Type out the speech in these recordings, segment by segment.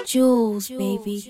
Jules, baby.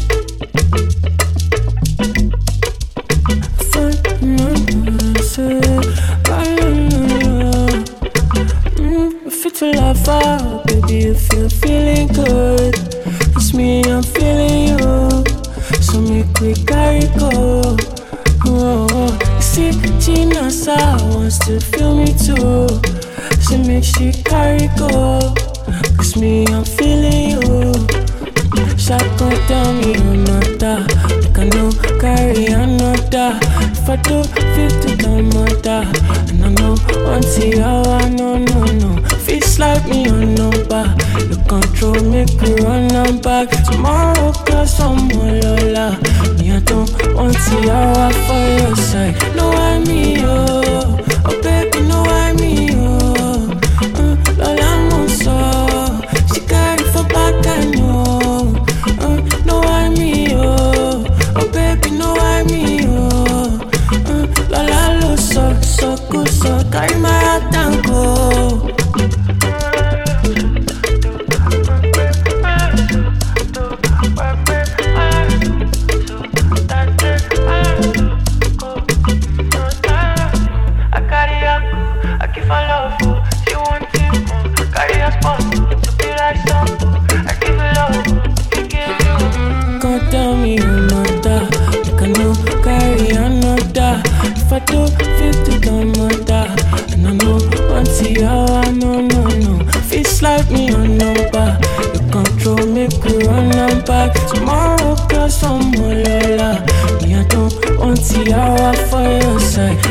Fit to laugh out, baby, if you're feeling good. It's me, I'm feeling you. So make we carry go. Oh, you see, Gina Sa wants to feel me too. So make she carry go. Cause me, I'm feeling you. Shotgun tell me another. Like I know carry another. If I do feel to the mother. And I know until I no. Feels like me on number. You control make me run am back. Tomorrow cause I'm all Lola. Me I don't want to for your side. No I me oh. Oh baby no I me oh. Lola Monso. She carry for back I know. No I me oh. Oh baby no I me oh. Lola lo so good so carry my heart and go. If I do feel to the mother. And I know until I no. Feels like me on number. You control make me run am back. Tomorrow cause I'm all Lola. Me I don't want to for your side.